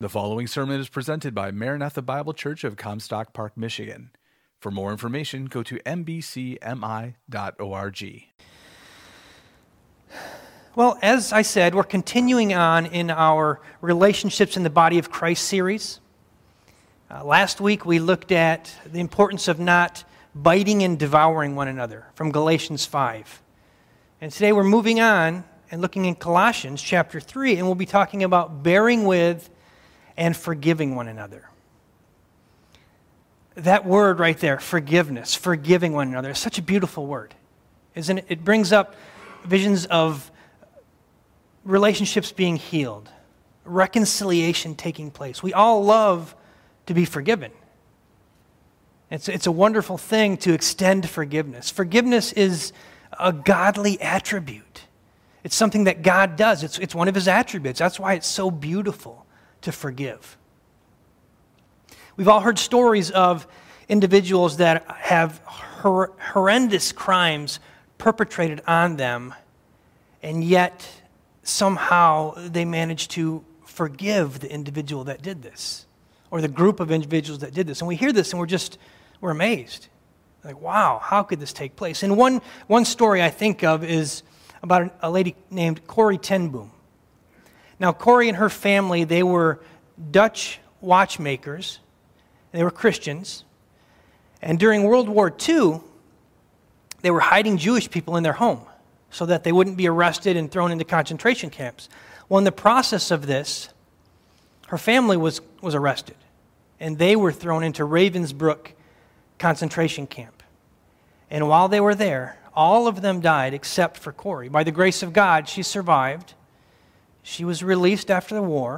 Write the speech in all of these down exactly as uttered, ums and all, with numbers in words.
The following sermon is presented by Maranatha Bible Church of Comstock Park, Michigan. For more information, go to m b c m i dot org. Well, as I said, we're continuing on in our Relationships in the Body of Christ series. Uh, last week we looked at the importance of not biting and devouring one another from Galatians five. And today we're moving on and looking in Colossians chapter three, and we'll be talking about bearing with and forgiving one another. That word right there, forgiveness, forgiving one another, is such a beautiful word, isn't it? It brings up visions of relationships being healed, reconciliation taking place. We all love to be forgiven. It's, it's a wonderful thing to extend forgiveness. Forgiveness is a godly attribute. It's something that God does. It's, it's one of his attributes. That's why it's so beautiful to forgive. We've all heard stories of individuals that have hor- horrendous crimes perpetrated on them, and yet somehow they manage to forgive the individual that did this, or the group of individuals that did this. And we hear this and we're just, we're amazed. Like, wow, how could this take place? And one, one story I think of is about a lady named Corrie ten Boom. Now, Corrie and her family, they were Dutch watchmakers. They were Christians. And during World War Two, they were hiding Jewish people in their home so that they wouldn't be arrested and thrown into concentration camps. Well, in the process of this, her family was, was arrested, and they were thrown into Ravensbrück concentration camp. And while they were there, all of them died except for Corrie. By the grace of God, she survived. She was released after the war,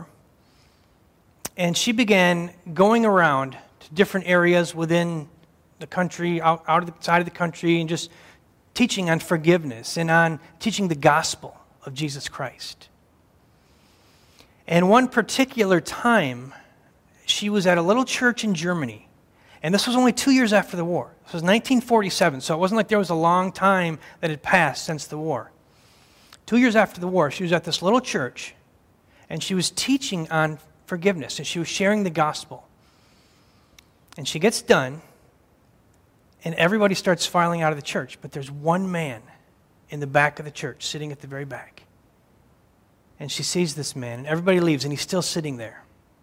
and she began going around to different areas within the country, out, out of the side of the country, and just teaching on forgiveness and on teaching the gospel of Jesus Christ. And one particular time, she was at a little church in Germany, and this was only two years after the war. This was nineteen forty-seven, so it wasn't like there was a long time that had passed since the war. Two years after the war, she was at this little church, and she was teaching on forgiveness, and she was sharing the gospel. And she gets done, and everybody starts filing out of the church, but there's one man in the back of the church, sitting at the very back. And she sees this man, and everybody leaves, and he's still sitting there.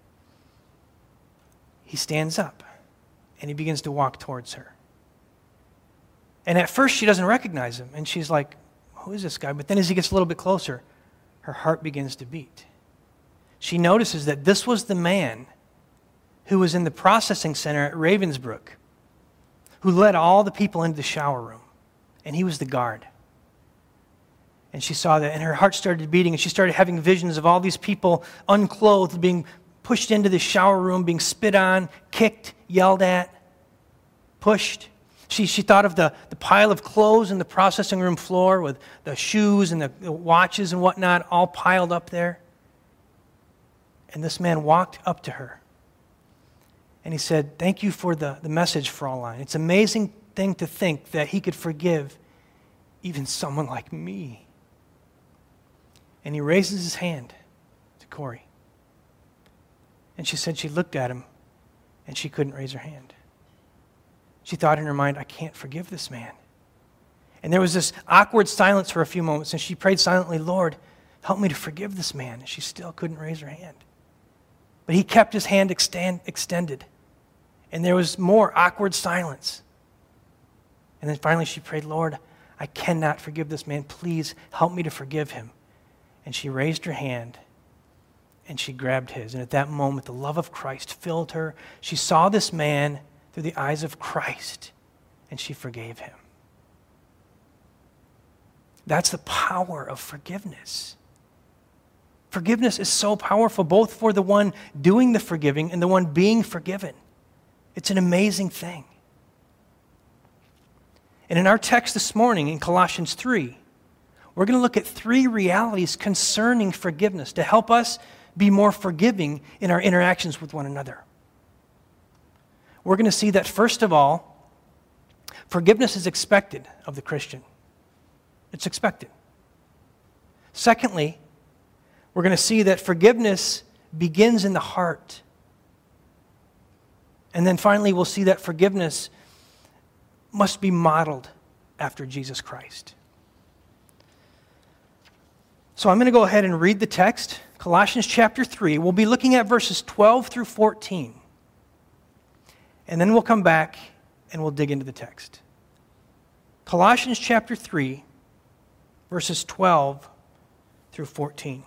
He stands up, and he begins to walk towards her. And at first, she doesn't recognize him, and she's like, who is this guy? But then as he gets a little bit closer, her heart begins to beat. She notices that this was the man who was in the processing center at Ravensbrück, who led all the people into the shower room, and he was the guard. And she saw that, and her heart started beating, and she started having visions of all these people unclothed, being pushed into the shower room, being spit on, kicked, yelled at, pushed. She, she thought of the, the pile of clothes in the processing room floor with the shoes and the, the watches and whatnot all piled up there. And this man walked up to her, and he said, thank you for the, the message, Fraulein. It's an amazing thing to think that he could forgive even someone like me. And he raises his hand to Corrie. And she said she looked at him, and she couldn't raise her hand. She thought in her mind, I can't forgive this man. And there was this awkward silence for a few moments, and she prayed silently, Lord, help me to forgive this man. And she still couldn't raise her hand. But he kept his hand extend, extended. And there was more awkward silence. And then finally she prayed, Lord, I cannot forgive this man. Please help me to forgive him. And she raised her hand, and she grabbed his. And at that moment, the love of Christ filled her. She saw this man through the eyes of Christ, and she forgave him. That's the power of forgiveness. Forgiveness is so powerful, both for the one doing the forgiving and the one being forgiven. It's an amazing thing. And in our text this morning, in Colossians three, we're going to look at three realities concerning forgiveness to help us be more forgiving in our interactions with one another. We're going to see that, first of all, forgiveness is expected of the Christian. It's expected. Secondly, we're going to see that forgiveness begins in the heart. And then finally, we'll see that forgiveness must be modeled after Jesus Christ. So I'm going to go ahead and read the text, Colossians chapter three. We'll be looking at verses twelve through fourteen. And then we'll come back and we'll dig into the text. Colossians chapter three, verses twelve through fourteen.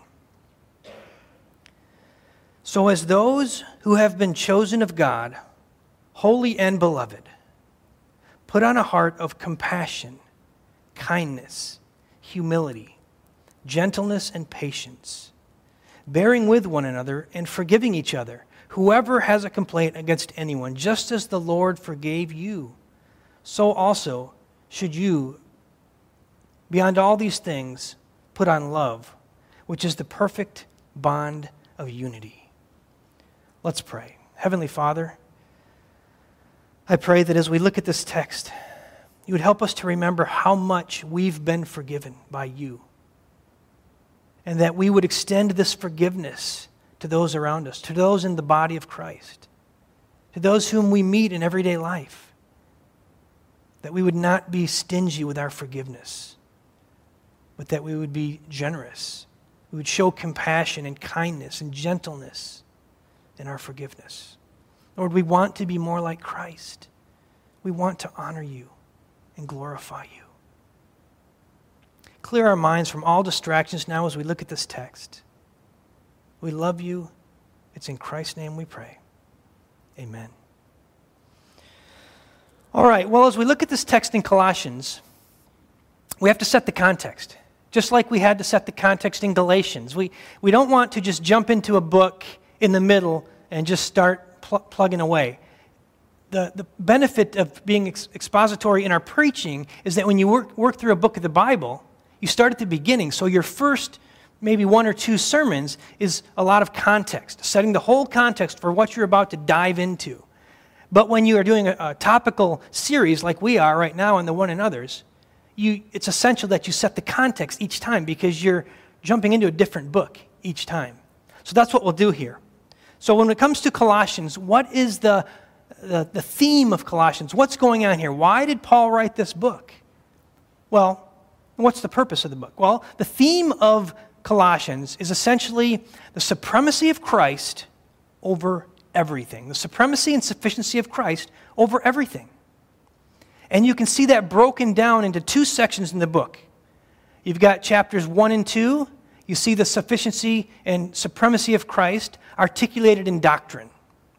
So as those who have been chosen of God, holy and beloved, put on a heart of compassion, kindness, humility, gentleness, and patience, bearing with one another and forgiving each other, whoever has a complaint against anyone, just as the Lord forgave you, so also should you, beyond all these things, put on love, which is the perfect bond of unity. Let's pray. Heavenly Father, I pray that as we look at this text, you would help us to remember how much we've been forgiven by you, and that we would extend this forgiveness to those around us, to those in the body of Christ, to those whom we meet in everyday life, that we would not be stingy with our forgiveness, but that we would be generous. We would show compassion and kindness and gentleness in our forgiveness. Lord, we want to be more like Christ. We want to honor you and glorify you. Clear our minds from all distractions now as we look at this text. We love you. It's in Christ's name we pray. Amen. All right, well, as we look at this text in Colossians, we have to set the context, just like we had to set the context in Galatians. We, we don't want to just jump into a book in the middle and just start pl- plugging away. The, the benefit of being ex- expository in our preaching is that when you work, work through a book of the Bible, you start at the beginning. So your first maybe one or two sermons is a lot of context, setting the whole context for what you're about to dive into. But when you are doing a, a topical series like we are right now in the One and Others, you, it's essential that you set the context each time because you're jumping into a different book each time. So that's what we'll do here. So when it comes to Colossians, what is the, the, the theme of Colossians? What's going on here? Why did Paul write this book? Well, what's the purpose of the book? Well, the theme of Colossians is essentially the supremacy of Christ over everything. The supremacy and sufficiency of Christ over everything. And you can see that broken down into two sections in the book. You've got chapters one and two. You see the sufficiency and supremacy of Christ articulated in doctrine.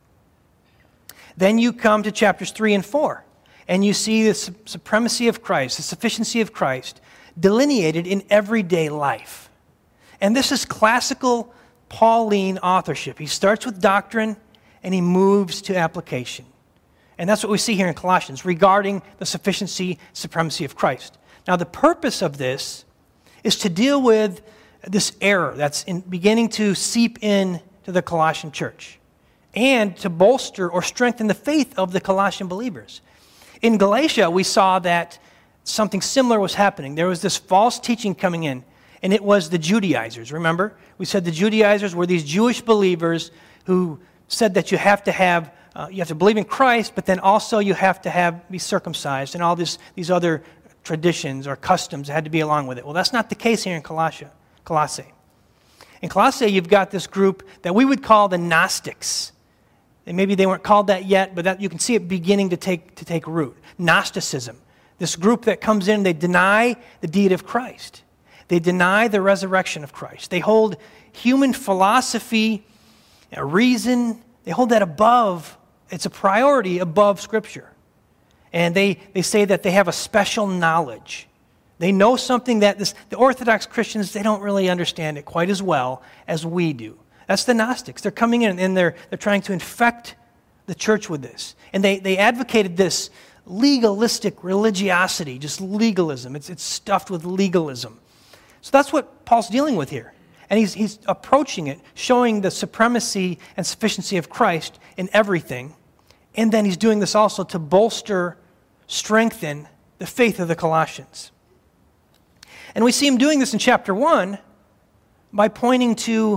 Then you come to chapters three and four, and you see the su- supremacy of Christ, the sufficiency of Christ, delineated in everyday life. And this is classical Pauline authorship. He starts with doctrine, and he moves to application. And that's what we see here in Colossians regarding the sufficiency, supremacy of Christ. Now, the purpose of this is to deal with this error that's in beginning to seep in to the Colossian church and to bolster or strengthen the faith of the Colossian believers. In Galatia, we saw that something similar was happening. There was this false teaching coming in, and it was the Judaizers. Remember? We said the Judaizers were these Jewish believers who said that you have to have, uh, you have to believe in Christ, but then also you have to have be circumcised and all this, these other traditions or customs that had to be along with it. Well, that's not the case here in Colossia. Colossae. In Colossae, you've got this group that we would call the Gnostics. And maybe they weren't called that yet, but that you can see it beginning to take, to take root. Gnosticism. This group that comes in, they deny the deity of Christ. They deny the resurrection of Christ. They hold human philosophy, reason, they hold that above, it's a priority above Scripture. And they, they say that they have a special knowledge. They know something that this, the Orthodox Christians, they don't really understand it quite as well as we do. That's the Gnostics. They're coming in and they're, they're trying to infect the church with this. And they, they advocated this legalistic religiosity, just legalism. It's, it's stuffed with legalism. So that's what Paul's dealing with here. And he's, he's approaching it, showing the supremacy and sufficiency of Christ in everything. And then he's doing this also to bolster, strengthen the faith of the Colossians. And we see him doing this in chapter one by pointing to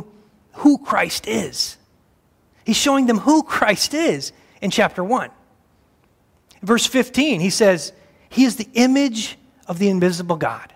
who Christ is. He's showing them who Christ is in chapter one. Verse fifteen, he says, he is the image of the invisible God.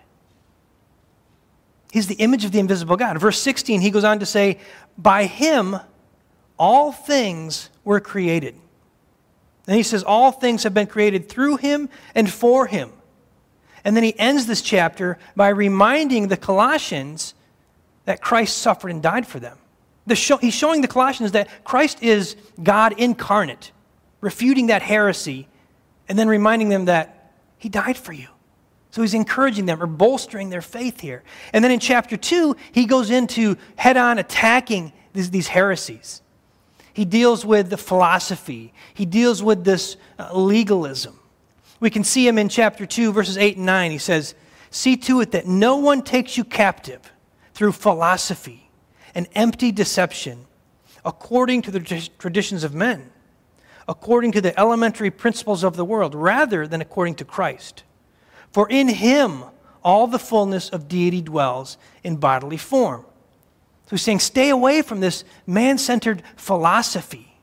He's the image of the invisible God. Verse sixteen, he goes on to say, by him all things were created. And he says, all things have been created through him and for him. And then he ends this chapter by reminding the Colossians that Christ suffered and died for them. The show, he's showing the Colossians that Christ is God incarnate, refuting that heresy, and then reminding them that he died for you. So he's encouraging them or bolstering their faith here. And then in chapter two, he goes into head-on attacking these, these heresies. He deals with the philosophy. He deals with this uh, legalism. We can see him in chapter two, verses eight and nine. He says, see to it that no one takes you captive through philosophy and empty deception, according to the traditions of men, according to the elementary principles of the world, rather than according to Christ. For in him all the fullness of deity dwells in bodily form. So he's saying, stay away from this man-centered philosophy.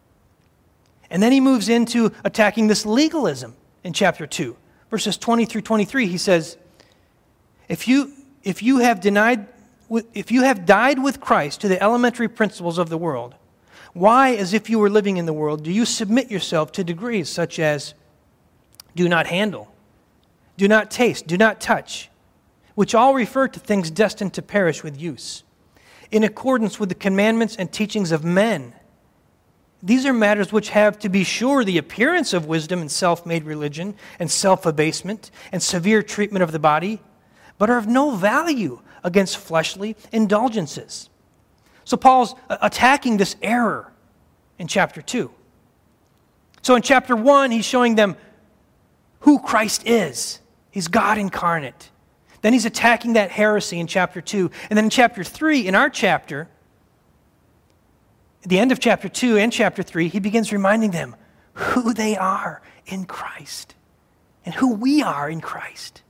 And then he moves into attacking this legalism in chapter two. Verses twenty through twenty-three, he says, if you, if you have denied, if you have died with Christ to the elementary principles of the world, why, as if you were living in the world, do you submit yourself to decrees such as do not handle, do not taste, do not touch, which all refer to things destined to perish with use, in accordance with the commandments and teachings of men? These are matters which have, to be sure, the appearance of wisdom and self-made religion and self-abasement and severe treatment of the body, but are of no value against fleshly indulgences. So Paul's attacking this error in chapter two. So in chapter one, he's showing them who Christ is. He's God incarnate. Then he's attacking that heresy in chapter two. And then in chapter three, in our chapter, at the end of chapter two and chapter three, he begins reminding them who they are in Christ and who we are in Christ.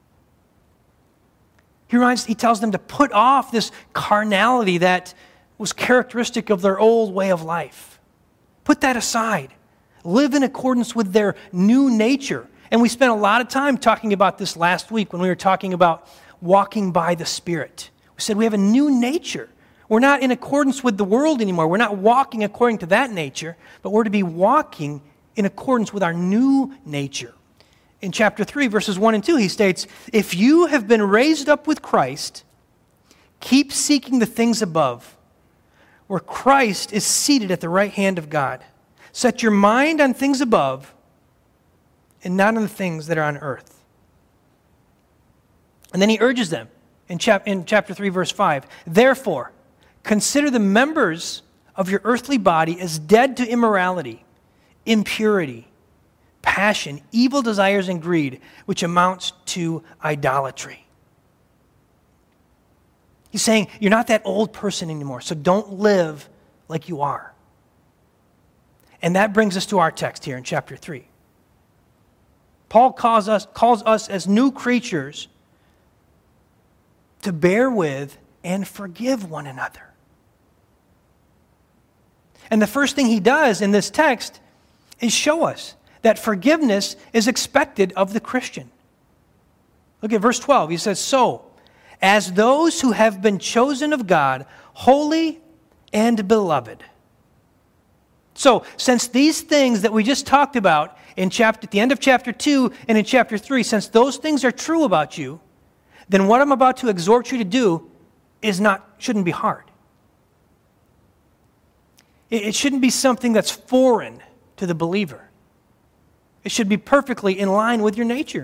He reminds, he tells them to put off this carnality that was characteristic of their old way of life. Put that aside. Live in accordance with their new nature. And we spent a lot of time talking about this last week when we were talking about walking by the Spirit. We said we have a new nature. We're not in accordance with the world anymore. We're not walking according to that nature, but we're to be walking in accordance with our new nature. In chapter three, verses one and two, he states, if you have been raised up with Christ, keep seeking the things above, where Christ is seated at the right hand of God. Set your mind on things above and not on the things that are on earth. And then he urges them in, chap- in chapter three, verse five, therefore, consider the members of your earthly body as dead to immorality, impurity, passion, evil desires, and greed, which amounts to idolatry. He's saying, you're not that old person anymore, so don't live like you are. And that brings us to our text here in chapter three. Paul calls us, calls us as new creatures to bear with and forgive one another. And the first thing he does in this text is show us that forgiveness is expected of the Christian. Look at verse twelve. He says, so, as those who have been chosen of God, holy and beloved. So, since these things that we just talked about in chapter, at the end of chapter two and in chapter three, since those things are true about you, then what I'm about to exhort you to do is not, shouldn't be hard. It, it shouldn't be something that's foreign to the believer. It should be perfectly in line with your nature.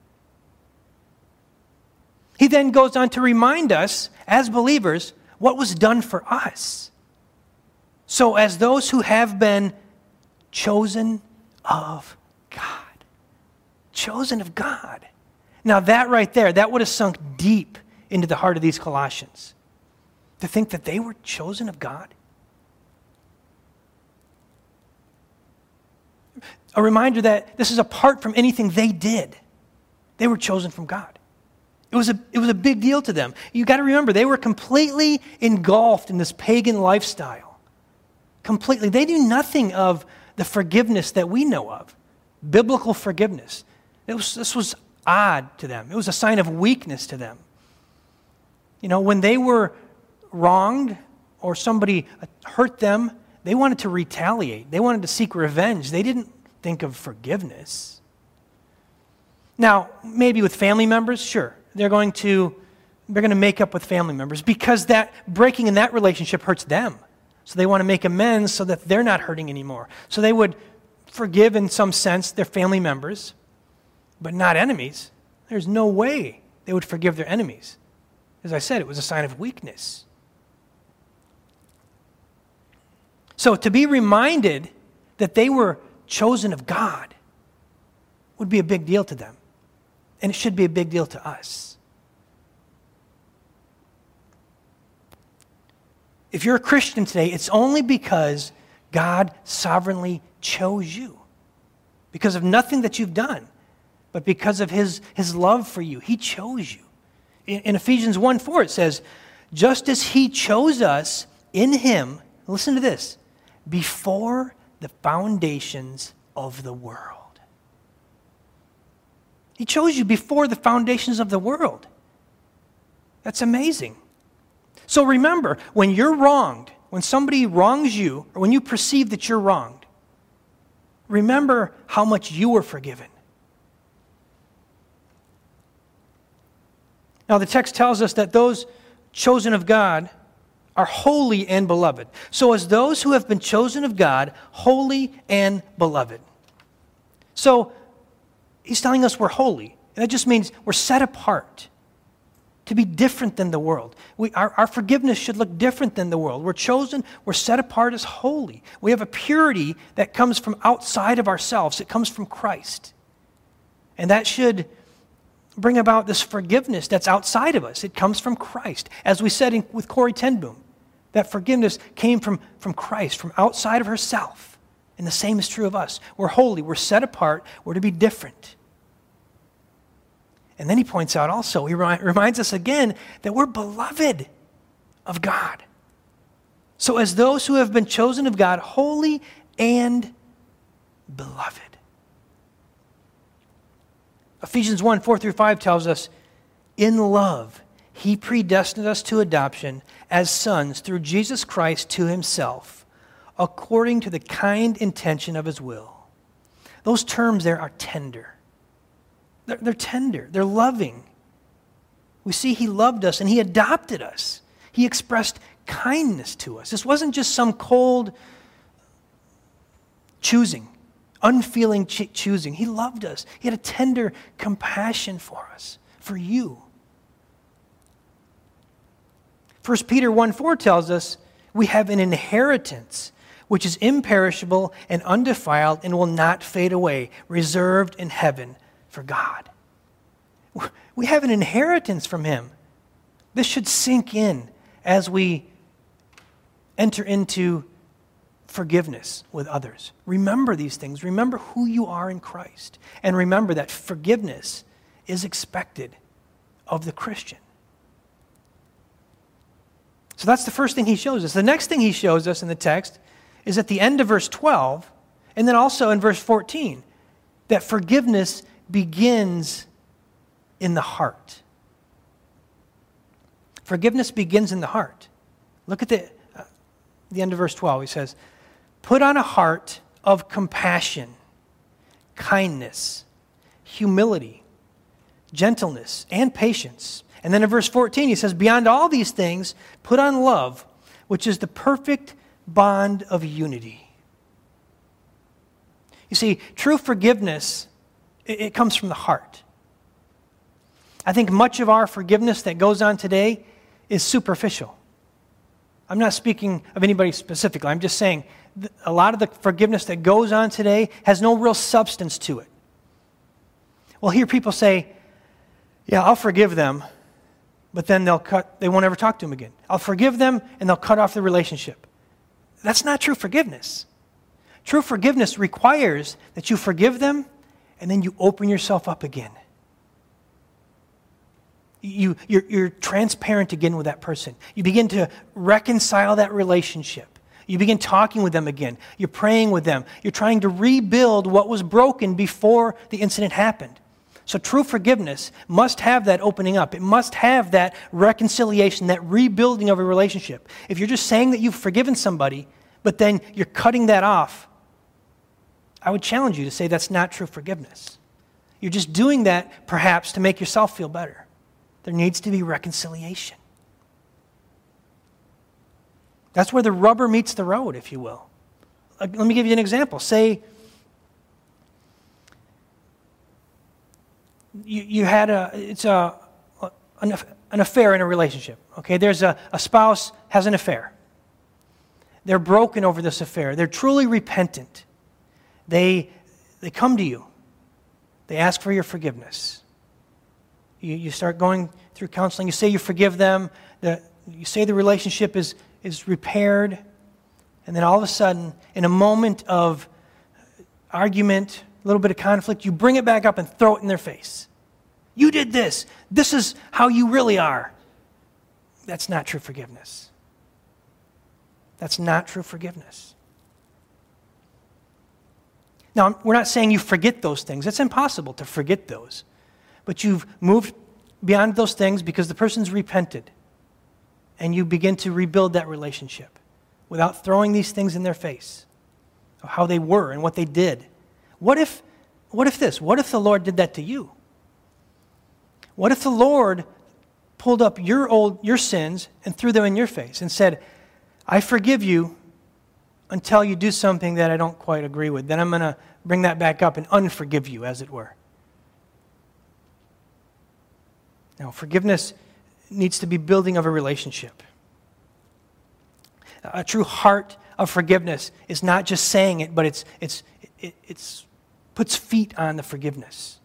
He then goes on to remind us, as believers, what was done for us. So as those who have been chosen of God. Chosen of God. Now that right there, that would have sunk deep into the heart of these Colossians. To think that they were chosen of God. A reminder that this is apart from anything they did. They were chosen from God. It was a, it was a big deal to them. You got to remember, they were completely engulfed in this pagan lifestyle. Completely. They knew nothing of the forgiveness that we know of, biblical forgiveness. It was, this was odd to them. It was a sign of weakness to them. You know, when they were wronged or somebody hurt them, they wanted to retaliate. They wanted to seek revenge. They didn't think of forgiveness. Now, maybe with family members, sure. They're going to they're going to make up with family members because that breaking in that relationship hurts them. So they want to make amends so that they're not hurting anymore. So they would forgive in some sense their family members, but not enemies. There's no way they would forgive their enemies. As I said, it was a sign of weakness. So to be reminded that they were chosen of God would be a big deal to them. And it should be a big deal to us. If you're a Christian today, it's only because God sovereignly chose you. Because of nothing that you've done, but because of his, his love for you. He chose you. In, in Ephesians one four it says, just as he chose us in him, listen to this, before the foundations of the world. He chose you before the foundations of the world. That's amazing. So remember, when you're wronged, when somebody wrongs you, or when you perceive that you're wronged, remember how much you were forgiven. Now, the text tells us that those chosen of God are holy and beloved. So as those who have been chosen of God, holy and beloved. So he's telling us we're holy. And that just means we're set apart to be different than the world. We, our, our forgiveness should look different than the world. We're chosen, we're set apart as holy. We have a purity that comes from outside of ourselves. It comes from Christ. And that should bring about this forgiveness that's outside of us. It comes from Christ. As we said in, with Corrie ten Boom, that forgiveness came from, from Christ, from outside of herself. And the same is true of us. We're holy, we're set apart, we're to be different. And then he points out also, he reminds us again that we're beloved of God. So as those who have been chosen of God, holy and beloved. Ephesians one, four through five tells us, in love, he predestined us to adoption as sons through Jesus Christ to himself, according to the kind intention of his will. Those terms there are tender. They're, they're tender. They're loving. We see he loved us and he adopted us. He expressed kindness to us. This wasn't just some cold choosing, unfeeling ch- choosing. He loved us. He had a tender compassion for us, for you. First Peter one four tells us we have an inheritance which is imperishable and undefiled and will not fade away, reserved in heaven for God. We have an inheritance from him. This should sink in as we enter into forgiveness with others. Remember these things. Remember who you are in Christ. And remember that forgiveness is expected of the Christian. So that's the first thing he shows us. The next thing he shows us in the text is at the end of verse twelve, and then also in verse fourteen, that forgiveness begins in the heart. Forgiveness begins in the heart. Look at the, uh, the end of verse twelve. He says, put on a heart of compassion, kindness, humility, gentleness, and patience. And then in verse fourteen, he says, beyond all these things, put on love, which is the perfect bond of unity. You see, true forgiveness, it, it comes from the heart. I think much of our forgiveness that goes on today is superficial. I'm not speaking of anybody specifically. I'm just saying a lot of the forgiveness that goes on today has no real substance to it. We'll hear people say, yeah, I'll forgive them, but then they'll cut, they won't ever talk to them again. I'll forgive them and they'll cut off the relationship. That's not true forgiveness. True forgiveness requires that you forgive them and then you open yourself up again. You, you're, you're transparent again with that person. You begin to reconcile that relationship. You begin talking with them again. You're praying with them. You're trying to rebuild what was broken before the incident happened. So true forgiveness must have that opening up. It must have that reconciliation, that rebuilding of a relationship. If you're just saying that you've forgiven somebody, but then you're cutting that off, I would challenge you to say that's not true forgiveness. You're just doing that perhaps to make yourself feel better. There needs to be reconciliation. That's where the rubber meets the road, if you will. Let me give you an example. Say you, you had a, it's a, an, an affair in a relationship. Okay, there's a, a spouse has an affair. They're broken over this affair. They're truly repentant. They, they come to you. They ask for your forgiveness. You, you start going through counseling. You say you forgive them. The, you say the relationship is, is repaired. And then all of a sudden, in a moment of argument, a little bit of conflict, you bring it back up and throw it in their face. You did this. This is how you really are. That's not true forgiveness. That's not true forgiveness. Now, we're not saying you forget those things. It's impossible to forget those. But you've moved beyond those things because the person's repented. And you begin to rebuild that relationship without throwing these things in their face of how they were and what they did. What if, what if this? What if the Lord did that to you? What if the Lord pulled up your old your sins and threw them in your face and said, I forgive you until you do something that I don't quite agree with. Then I'm going to bring that back up and unforgive you, as it were. Now, forgiveness needs to be building of a relationship. A true heart of forgiveness is not just saying it, but it's it's it, it's puts feet on the forgiveness.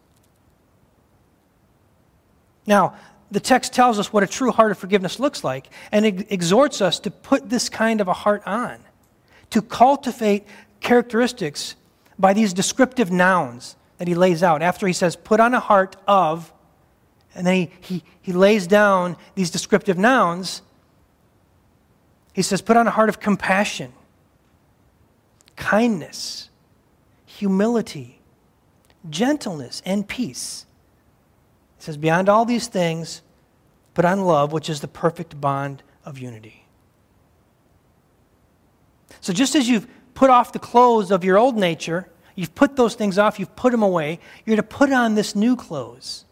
Now, the text tells us what a true heart of forgiveness looks like, and it exhorts us to put this kind of a heart on, to cultivate characteristics by these descriptive nouns that he lays out. After he says, put on a heart of, and then he, he, he lays down these descriptive nouns. He says, put on a heart of compassion, kindness, humility, gentleness, and peace. He says, beyond all these things, put on love, which is the perfect bond of unity. So just as you've put off the clothes of your old nature, you've put those things off, you've put them away, you're to put on this new clothes.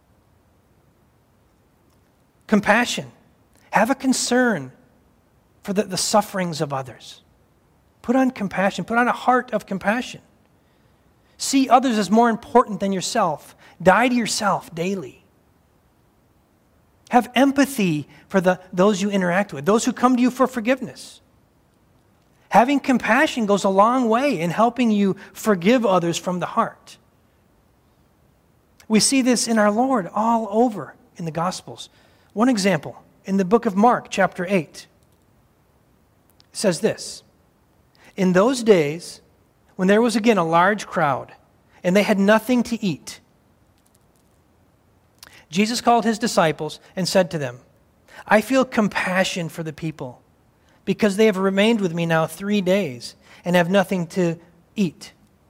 Compassion. Have a concern for the, the sufferings of others. Put on compassion. Put on a heart of compassion. See others as more important than yourself. Die to yourself daily. Have empathy for the, those you interact with, those who come to you for forgiveness. Having compassion goes a long way in helping you forgive others from the heart. We see this in our Lord all over in the Gospels. One example, in the book of Mark, chapter eight, it says this, in those days, when there was again a large crowd, and they had nothing to eat, Jesus called his disciples and said to them, I feel compassion for the people, because they have remained with me now three days and have nothing to eat.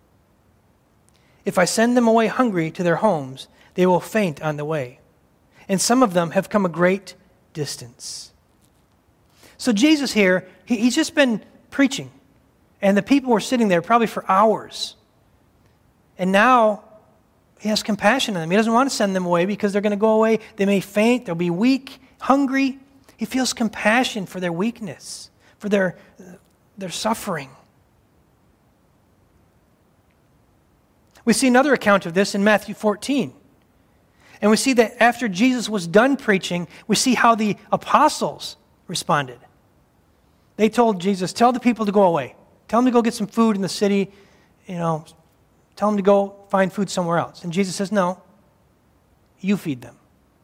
If I send them away hungry to their homes, they will faint on the way. And some of them have come a great distance. So Jesus here, he, he's just been preaching, and the people were sitting there probably for hours. And now he has compassion on them. He doesn't want to send them away because they're going to go away. They may faint. They'll be weak, hungry. He feels compassion for their weakness, for their, their suffering. We see another account of this in Matthew fourteen. And we see that after Jesus was done preaching, we see how the apostles responded. They told Jesus, tell the people to go away. Tell them to go get some food in the city. You know, tell them to go find food somewhere else. And Jesus says, no, you feed them.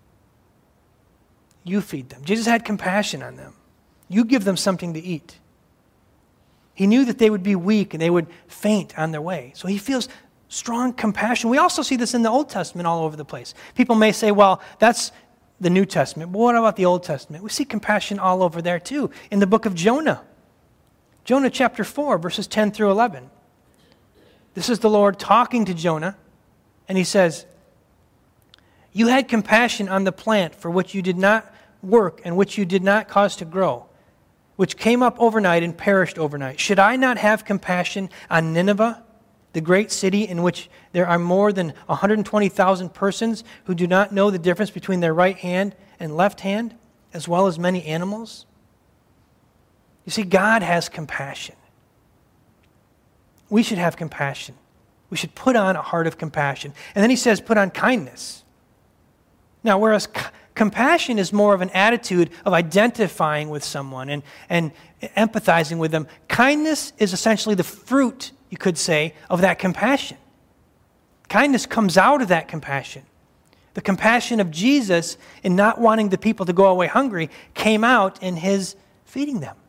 You feed them. Jesus had compassion on them. You give them something to eat. He knew that they would be weak and they would faint on their way. So he feels strong compassion. We also see this in the Old Testament all over the place. People may say, well, that's the New Testament, but what about the Old Testament? We see compassion all over there too. In the book of Jonah, Jonah chapter four, verses ten through eleven. This is the Lord talking to Jonah, and he says, "You had compassion on the plant for which you did not work and which you did not cause to grow, which came up overnight and perished overnight. Should I not have compassion on Nineveh, the great city in which there are more than one hundred twenty thousand persons who do not know the difference between their right hand and left hand, as well as many animals?" You see, God has compassion. We should have compassion. We should put on a heart of compassion. And then he says, put on kindness. Now, whereas c- compassion is more of an attitude of identifying with someone and, and empathizing with them, kindness is essentially the fruit, you could say, of that compassion. Kindness comes out of that compassion. The compassion of Jesus in not wanting the people to go away hungry came out in his feeding them.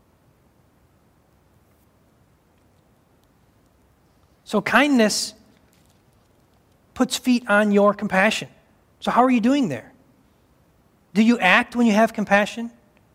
So kindness puts feet on your compassion. So how are you doing there? Do you act when you have compassion?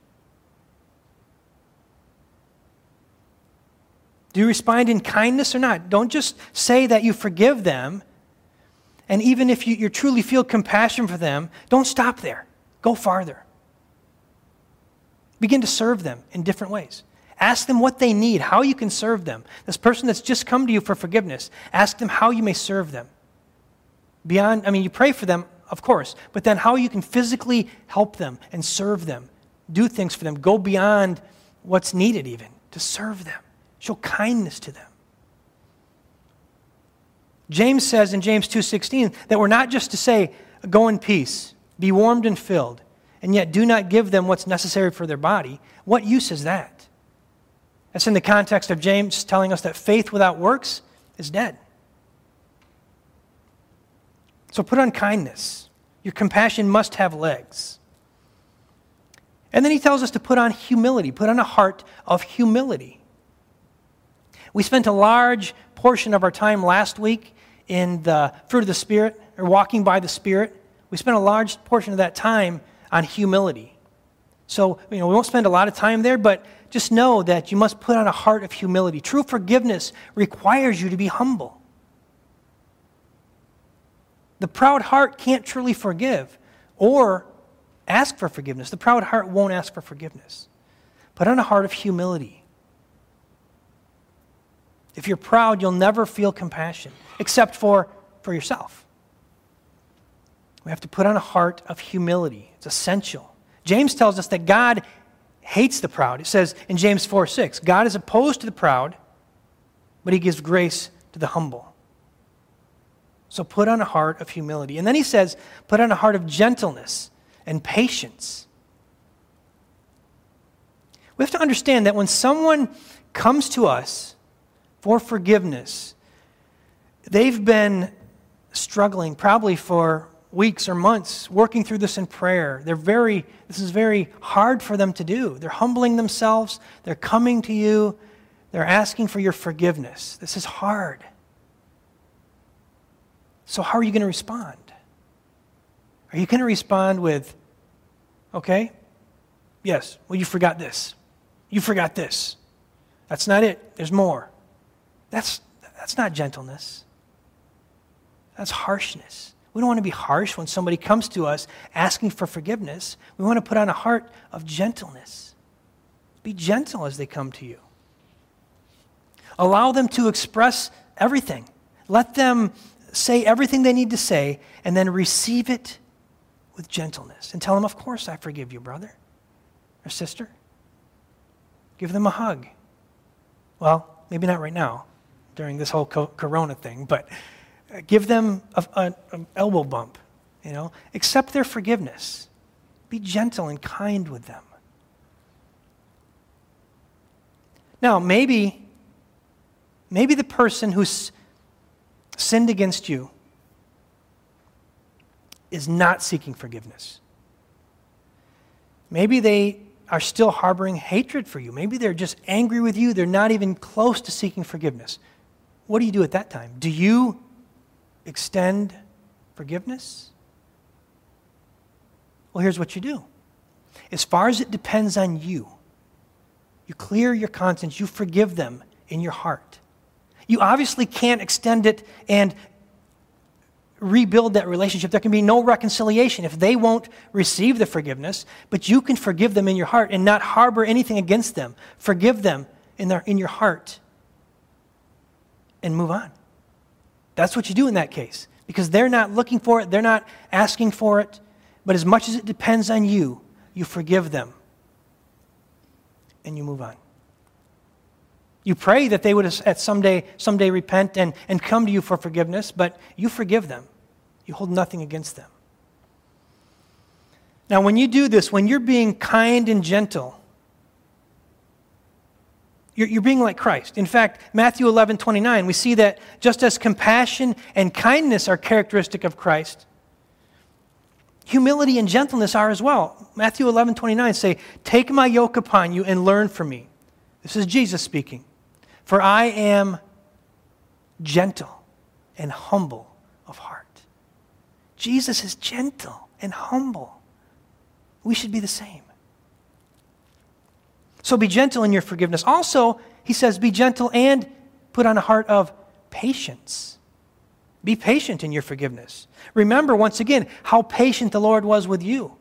Do you respond in kindness or not? Don't just say that you forgive them. And even if you, you truly feel compassion for them, don't stop there. Go farther. Begin to serve them in different ways. Ask them what they need, how you can serve them. This person that's just come to you for forgiveness, ask them how you may serve them. Beyond, I mean, you pray for them, of course, but then how you can physically help them and serve them, do things for them, go beyond what's needed even to serve them. Show kindness to them. James says in James two sixteen that we're not just to say, go in peace, be warmed and filled, and yet do not give them what's necessary for their body. What use is that? That's in the context of James telling us that faith without works is dead. So put on kindness. Your compassion must have legs. And then he tells us to put on humility, put on a heart of humility. We spent a large portion of our time last week in the fruit of the Spirit, or walking by the Spirit. We spent a large portion of that time on humility. So, you know, we won't spend a lot of time there, but just know that you must put on a heart of humility. True forgiveness requires you to be humble. The proud heart can't truly forgive or ask for forgiveness. The proud heart won't ask for forgiveness. Put on a heart of humility. If you're proud, you'll never feel compassion, except for, for yourself. We have to put on a heart of humility. It's essential. James tells us that God hates the proud. It says in James four six, God is opposed to the proud, but he gives grace to the humble. So put on a heart of humility. And then he says, put on a heart of gentleness and patience. We have to understand that when someone comes to us for forgiveness, they've been struggling probably for weeks or months, working through this in prayer. They're very, this is very hard for them to do. They're humbling themselves. They're coming to you. They're asking for your forgiveness. This is hard. So how are you going to respond? Are you going to respond with, okay, yes, well, you forgot this. You forgot this. That's not it. There's more. That's, that's not gentleness. That's harshness. We don't want to be harsh when somebody comes to us asking for forgiveness. We want to put on a heart of gentleness. Be gentle as they come to you. Allow them to express everything. Let them say everything they need to say and then receive it with gentleness. And tell them, of course I forgive you, brother or sister. Give them a hug. Well, maybe not right now during this whole co- corona thing, but give them an elbow bump, you know. Accept their forgiveness. Be gentle and kind with them. Now, maybe, maybe the person who's sinned against you is not seeking forgiveness. Maybe they are still harboring hatred for you. Maybe they're just angry with you. They're not even close to seeking forgiveness. What do you do at that time? Do you extend forgiveness? Well, here's what you do. As far as it depends on you, you clear your conscience, you forgive them in your heart. You obviously can't extend it and rebuild that relationship. There can be no reconciliation if they won't receive the forgiveness, but you can forgive them in your heart and not harbor anything against them. Forgive them in their in your heart and move on. That's what you do in that case, because they're not looking for it, they're not asking for it, but as much as it depends on you, you forgive them and you move on. You pray that they would at someday someday repent and, and come to you for forgiveness, but you forgive them. You hold nothing against them. Now, when you do this, when you're being kind and gentle, you're, you're being like Christ. In fact, Matthew eleven twenty-nine, we see that just as compassion and kindness are characteristic of Christ, humility and gentleness are as well. Matthew eleven twenty-nine say, "Take my yoke upon you and learn from me." This is Jesus speaking. "For I am gentle and humble of heart." Jesus is gentle and humble. We should be the same. So be gentle in your forgiveness. Also, he says, be gentle and put on a heart of patience. Be patient in your forgiveness. Remember, once again, how patient the Lord was with you.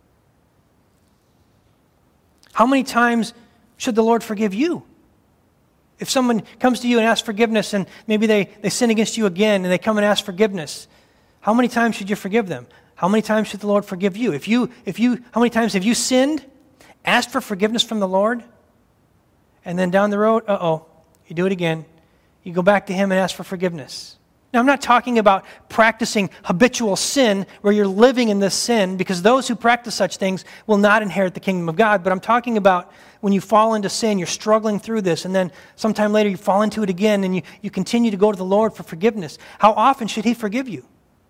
How many times should the Lord forgive you? If someone comes to you and asks forgiveness and maybe they, they sin against you again and they come and ask forgiveness, how many times should you forgive them? How many times should the Lord forgive you? If you, if you, how many times have you sinned, asked for forgiveness from the Lord, and then down the road, uh-oh, you do it again. You go back to Him and ask for forgiveness. Now, I'm not talking about practicing habitual sin where you're living in this sin, because those who practice such things will not inherit the kingdom of God. But I'm talking about when you fall into sin, you're struggling through this, and then sometime later you fall into it again, and you, you continue to go to the Lord for forgiveness. How often should He forgive you?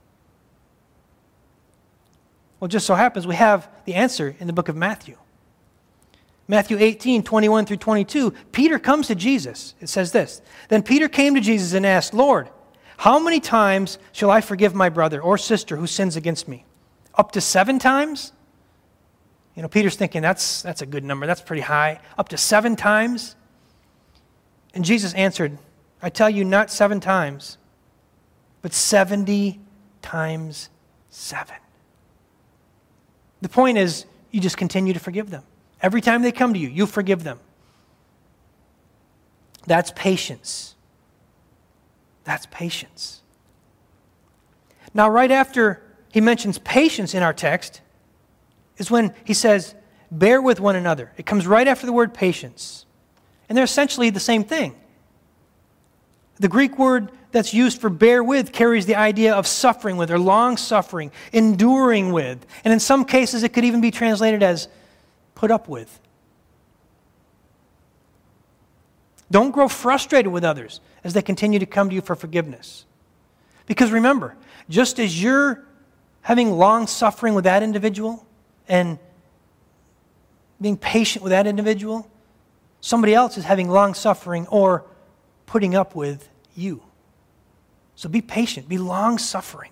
Well, it just so happens we have the answer in the book of Matthew. Matthew eighteen, twenty-one through twenty-two, Peter comes to Jesus. It says this, "Then Peter came to Jesus and asked, 'Lord, how many times shall I forgive my brother or sister who sins against me? Up to seven times?'" You know, Peter's thinking, that's, that's a good number. That's pretty high. Up to seven times? And Jesus answered, "I tell you, not seven times, but seventy times seven." The point is, you just continue to forgive them. Every time they come to you, you forgive them. That's patience. That's patience. Now, right after he mentions patience in our text is when he says, "Bear with one another." It comes right after the word patience. And they're essentially the same thing. The Greek word that's used for bear with carries the idea of suffering with, or long suffering, enduring with. And in some cases, it could even be translated as put up with. Don't grow frustrated with others as they continue to come to you for forgiveness. Because remember, just as you're having long suffering with that individual and being patient with that individual, somebody else is having long suffering or putting up with you. So be patient, be long suffering.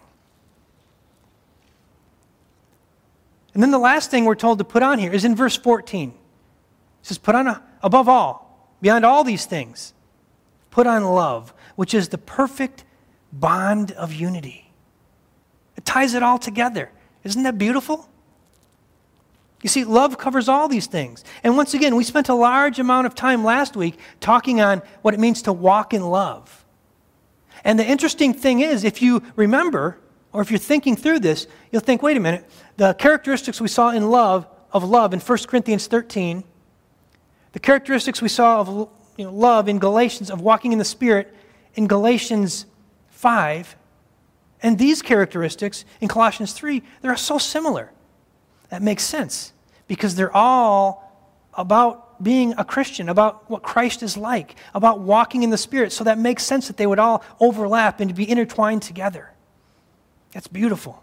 And then the last thing we're told to put on here is in verse fourteen. It says, "Put on a, above all, beyond all these things, put on love, which is the perfect bond of unity." It ties it all together. Isn't that beautiful? You see, love covers all these things. And once again, we spent a large amount of time last week talking on what it means to walk in love. And the interesting thing is, if you remember, or if you're thinking through this, you'll think, wait a minute, the characteristics we saw in love, of love in First Corinthians thirteen, the characteristics we saw of you know, love in Galatians, of walking in the Spirit in Galatians five, and these characteristics in Colossians three, they're so similar. That makes sense, because they're all about being a Christian, about what Christ is like, about walking in the Spirit. So that makes sense that they would all overlap and be intertwined together. That's beautiful.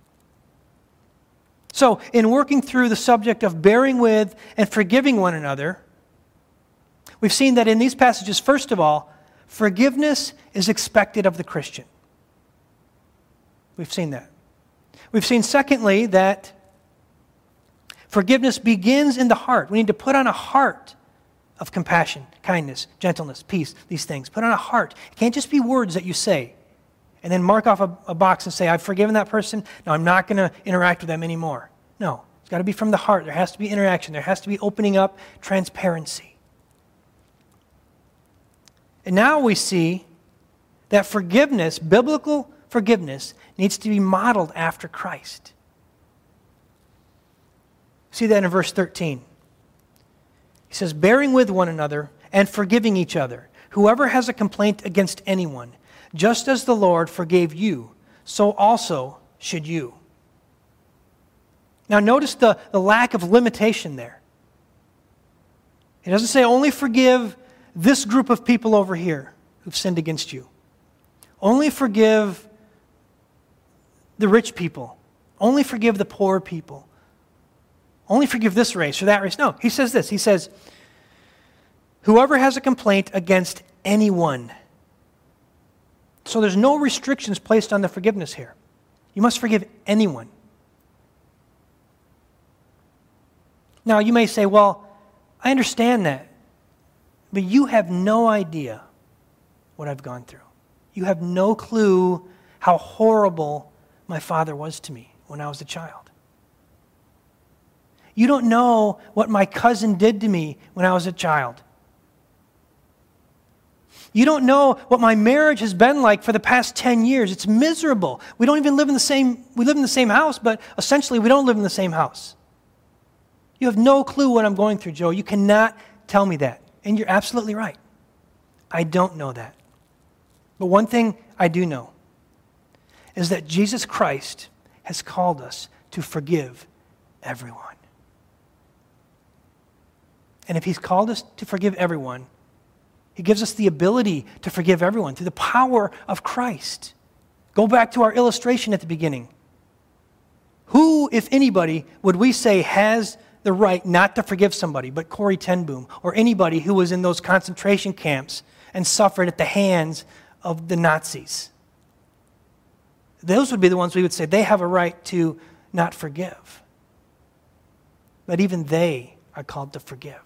So, in working through the subject of bearing with and forgiving one another, we've seen that in these passages, first of all, forgiveness is expected of the Christian. We've seen that. We've seen, secondly, that Forgiveness begins in the heart. We need to put on a heart of compassion, kindness, gentleness, peace, these things. Put on a heart. It can't just be words that you say and then mark off a, a box and say, I've forgiven that person. No, I'm not going to interact with them anymore. No, it's got to be from the heart. There has to be interaction. There has to be opening up, transparency. And now we see that forgiveness, biblical forgiveness, needs to be modeled after Christ. See that in verse thirteen. He says, bearing with one another and forgiving each other. Whoever has a complaint against anyone, just as the Lord forgave you, so also should you. Now notice the, the lack of limitation there. He doesn't say only forgive this group of people over here who've sinned against you. Only forgive the rich people. Only forgive the poor people. Only forgive this race or that race. No, he says this. He says, whoever has a complaint against anyone. So there's no restrictions placed on the forgiveness here. You must forgive anyone. Now you may say, well, I understand that, but you have no idea what I've gone through. You have no clue how horrible my father was to me when I was a child. You don't know what my cousin did to me when I was a child. You don't know what my marriage has been like for the past ten years. It's miserable. We don't even live in the same, we live in the same house, but essentially we don't live in the same house. You have no clue what I'm going through, Joe. You cannot tell me that. And you're absolutely right. I don't know that. But one thing I do know is that Jesus Christ has called us to forgive everyone. And if he's called us to forgive everyone, he gives us the ability to forgive everyone through the power of Christ. Go back to our illustration at the beginning. Who, if anybody, would we say has the right not to forgive somebody but Corrie ten Boom or anybody who was in those concentration camps and suffered at the hands of the Nazis? Those would be the ones we would say they have a right to not forgive. But even they are called to forgive.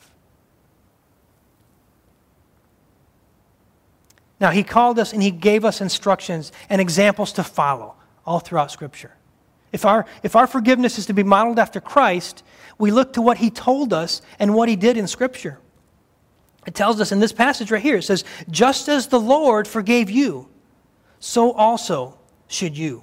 Now, he called us and he gave us instructions and examples to follow all throughout Scripture. If our, if our forgiveness is to be modeled after Christ, we look to what he told us and what he did in Scripture. It tells us in this passage right here, it says, just as the Lord forgave you, so also should you.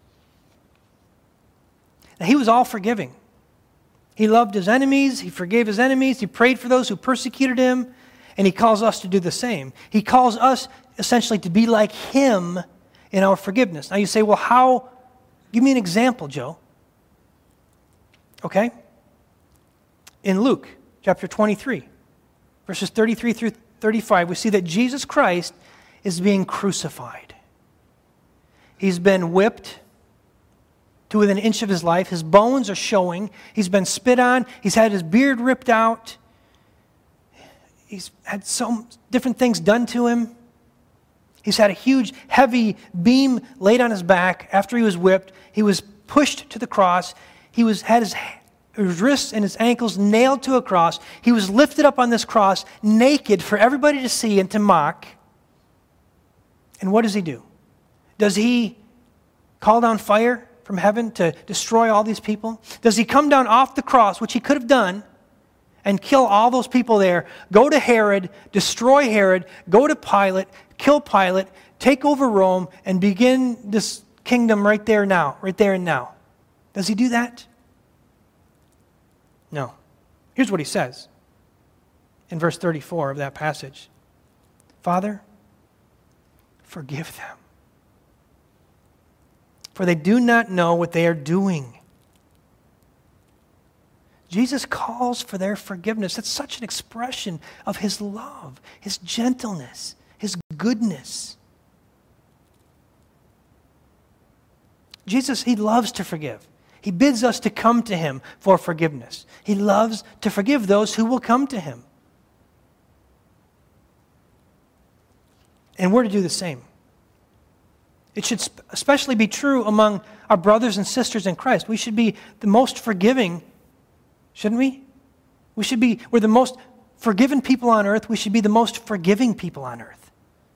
Now, he was all forgiving. He loved his enemies, he forgave his enemies, he prayed for those who persecuted him, and he calls us to do the same. He calls us essentially to be like him in our forgiveness. Now you say, well, how? Give me an example, Joe. Okay? In Luke chapter twenty-three, verses thirty-three through thirty-five, we see that Jesus Christ is being crucified. He's been whipped to within an inch of his life. His bones are showing. He's been spit on. He's had his beard ripped out. He's had some different things done to him. He's had a huge, heavy beam laid on his back after he was whipped. He was pushed to the cross. He was had his, his wrists and his ankles nailed to a cross. He was lifted up on this cross naked for everybody to see and to mock. And what does he do? Does he call down fire from heaven to destroy all these people? Does he come down off the cross, which he could have done, and kill all those people there, go to Herod, destroy Herod, go to Pilate, kill Pilate, take over Rome, and begin this kingdom right there now, right there and now? Does he do that? No. Here's what he says in verse thirty-four of that passage. Father, forgive them, for they do not know what they are doing. Jesus calls for their forgiveness. That's such an expression of his love, his gentleness, his goodness. Jesus, he loves to forgive. He bids us to come to him for forgiveness. He loves to forgive those who will come to him. And we're to do the same. It should especially be true among our brothers and sisters in Christ. We should be the most forgiving, Shouldn't we? We should be, we're the most forgiven people on earth. We should be the most forgiving people on earth.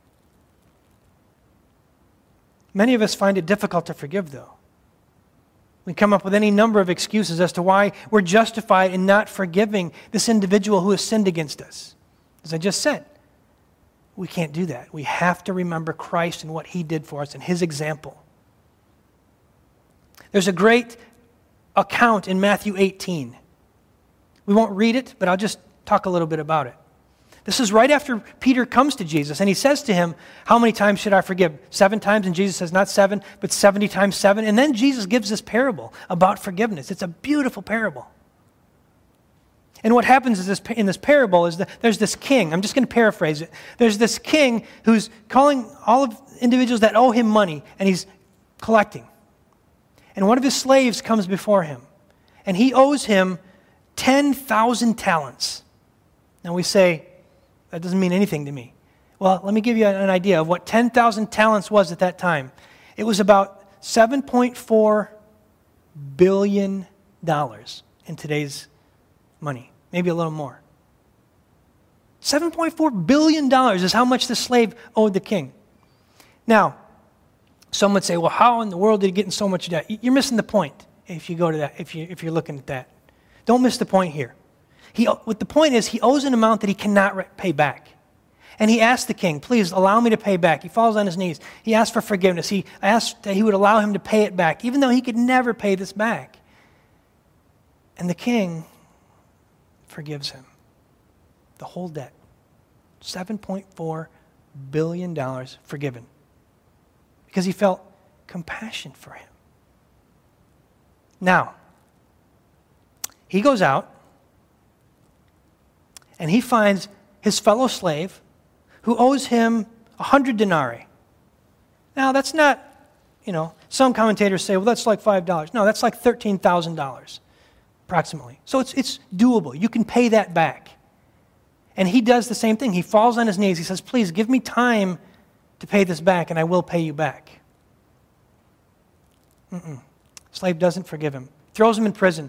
Many of us find it difficult to forgive, though. We come up with any number of excuses as to why we're justified in not forgiving this individual who has sinned against us. As I just said, we can't do that. We have to remember Christ and what He did for us and His example. There's a great account in Matthew eighteen. We won't read it, but I'll just talk a little bit about it. This is right after Peter comes to Jesus, and he says to him, how many times should I forgive? Seven times? And Jesus says, not seven, but seventy times seven. And then Jesus gives this parable about forgiveness. It's a beautiful parable. And what happens is this, in this parable is that there's this king. I'm just going to paraphrase it. There's this king who's calling all of individuals that owe him money, and he's collecting. And one of his slaves comes before him, and he owes him ten thousand talents. Now we say, that doesn't mean anything to me. Well, let me give you an idea of what ten thousand talents was at that time. It was about seven point four billion dollars in today's money, maybe a little more. seven point four billion dollars is how much the slave owed the king. Now, some would say, well, how in the world did he get in so much debt? You're missing the point if you go to that, if, you, if you're looking at that. Don't miss the point here. He, what the point is, he owes an amount that he cannot pay back. And he asked the king, please allow me to pay back. He falls on his knees. He asked for forgiveness. He asked that he would allow him to pay it back, even though he could never pay this back. And the king forgives him. The whole debt. seven point four billion dollars forgiven. Because he felt compassion for him. Now, he goes out and he finds his fellow slave who owes him a hundred denarii. Now, that's not, you know, some commentators say, well, that's like five dollars. No, that's like thirteen thousand dollars, approximately. So it's, it's doable. You can pay that back. And he does the same thing. He falls on his knees. He says, please give me time to pay this back, and I will pay you back. Mm-mm. Slave doesn't forgive him. Throws him in prison.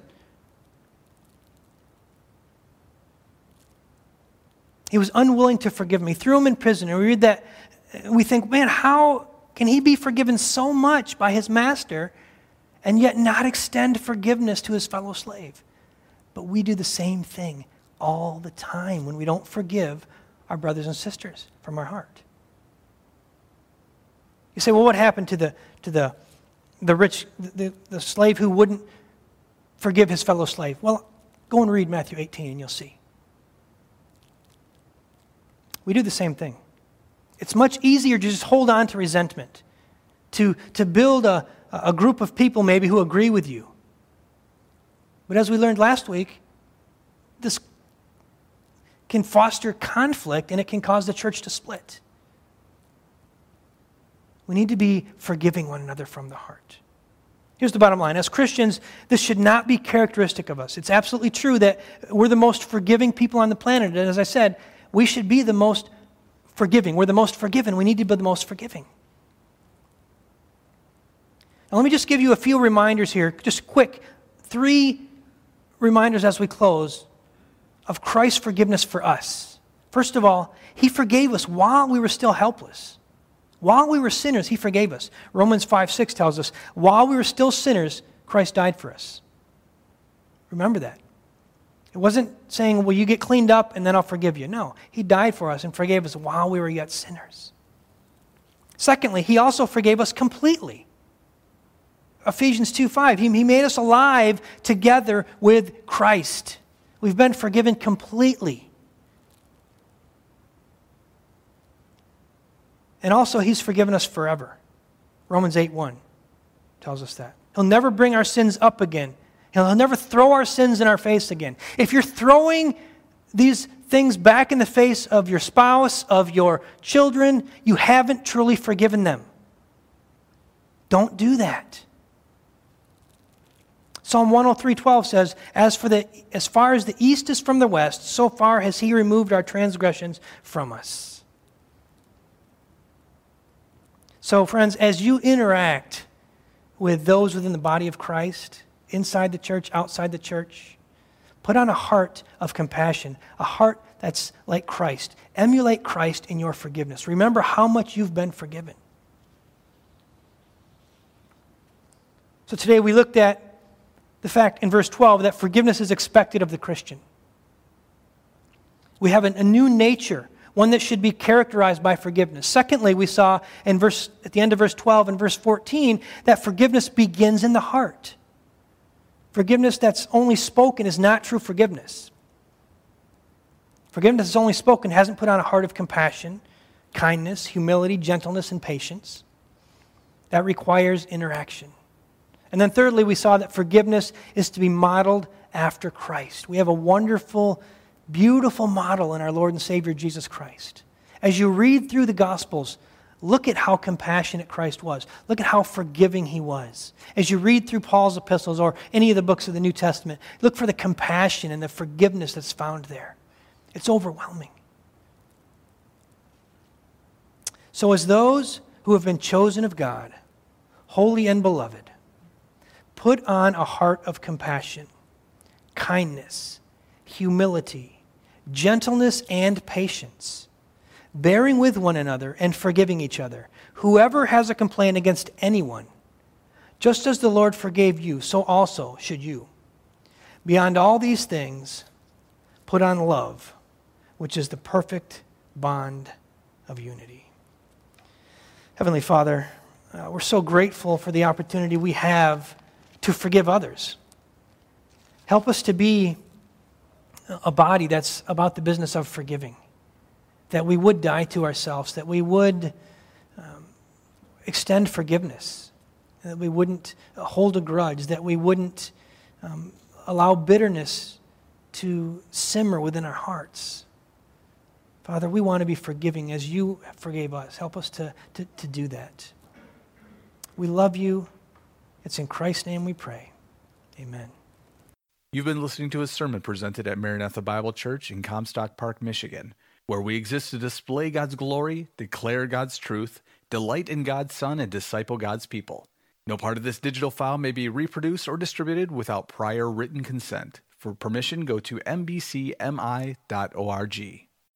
He was unwilling to forgive him. He threw him in prison. And we read that, we think, man, how can he be forgiven so much by his master and yet not extend forgiveness to his fellow slave? But we do the same thing all the time when we don't forgive our brothers and sisters from our heart. You say, well, what happened to the to the the rich, the, the slave who wouldn't forgive his fellow slave? Well, go and read Matthew eighteen and you'll see. We do the same thing. It's much easier to just hold on to resentment, to, to build a, a group of people maybe who agree with you. But as we learned last week, this can foster conflict and it can cause the church to split. We need to be forgiving one another from the heart. Here's the bottom line. As Christians, this should not be characteristic of us. It's absolutely true that we're the most forgiving people on the planet. And as I said, we should be the most forgiving. We're the most forgiven. We need to be the most forgiving. Now, let me just give you a few reminders here, just quick, three reminders as we close of Christ's forgiveness for us. First of all, He forgave us while we were still helpless. While we were sinners, He forgave us. Romans five six tells us, while we were still sinners, Christ died for us. Remember that. It wasn't saying, well, you get cleaned up and then I'll forgive you. No, He died for us and forgave us while we were yet sinners. Secondly, He also forgave us completely. Ephesians two five, He, he made us alive together with Christ. We've been forgiven completely. And also, He's forgiven us forever. Romans eight one tells us that. He'll never bring our sins up again. He'll never throw our sins in our face again. If you're throwing these things back in the face of your spouse, of your children, you haven't truly forgiven them. Don't do that. Psalm one oh three twelve says, as for the as far as the east is from the west, so far has He removed our transgressions from us. So, friends, as you interact with those within the body of Christ, inside the church, outside the church, Put on a heart of compassion, a heart that's like Christ. Emulate Christ in your forgiveness. Remember how much you've been forgiven. So today we looked at the fact in verse twelve that forgiveness is expected of the Christian. We have a, a new nature, one that should be characterized by forgiveness. Secondly, we saw in verse at the end of verse twelve and verse fourteen that forgiveness begins in the heart. Forgiveness that's only spoken is not true forgiveness. Forgiveness that's only spoken hasn't put on a heart of compassion, kindness, humility, gentleness, and patience. That requires interaction. And then thirdly, we saw that forgiveness is to be modeled after Christ. We have a wonderful, beautiful model in our Lord and Savior Jesus Christ. As you read through the Gospels, look at how compassionate Christ was. Look at how forgiving he was. As you read through Paul's epistles or any of the books of the New Testament, look for the compassion and the forgiveness that's found there. It's overwhelming. So as those who have been chosen of God, holy and beloved, put on a heart of compassion, kindness, humility, gentleness, and patience, bearing with one another and forgiving each other. Whoever has a complaint against anyone, just as the Lord forgave you, so also should you. Beyond all these things, put on love, which is the perfect bond of unity. Heavenly Father, uh, we're so grateful for the opportunity we have to forgive others. Help us to be a body that's about the business of forgiving, that we would die to ourselves, that we would um, extend forgiveness, that we wouldn't hold a grudge, that we wouldn't um, allow bitterness to simmer within our hearts. Father, we want to be forgiving as you forgave us. Help us to, to, to do that. We love you. It's in Christ's name we pray. Amen. You've been listening to a sermon presented at Maranatha Bible Church in Comstock Park, Michigan, where we exist to display God's glory, declare God's truth, delight in God's Son, and disciple God's people. No part of this digital file may be reproduced or distributed without prior written consent. For permission, go to m b c m i dot org.